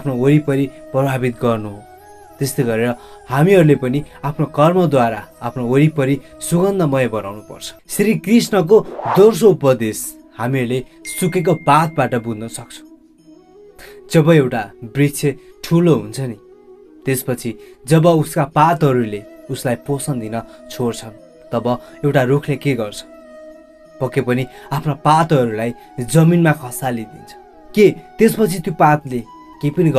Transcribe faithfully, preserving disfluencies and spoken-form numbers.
आफ्नो वरिपरि प्रभावित गर्नु हो। त्यस्तै गरेर हामीहरूले पनि आफ्नो कर्मद्वारा आफ्नो वरिपरि सुगन्धमय बनाउनु पर्छ। श्री कृष्णको दोस्रो उपदेश हामीहरूले सुकेको पातबाट बुझ्न सक्छौँ। जब एउटा वृक्ष ठुलो हुन्छ नि, त्यसपछि जब उसका पातहरूले उसलाई पोषण दिन छोड्छन्, तब एउटा रुखले के गर्छ? पक्कै पनि आफ्ना पातहरूलाई जमिनमा खसालिदिन्छ। के त्यसपछि त्यो पातले केही पनि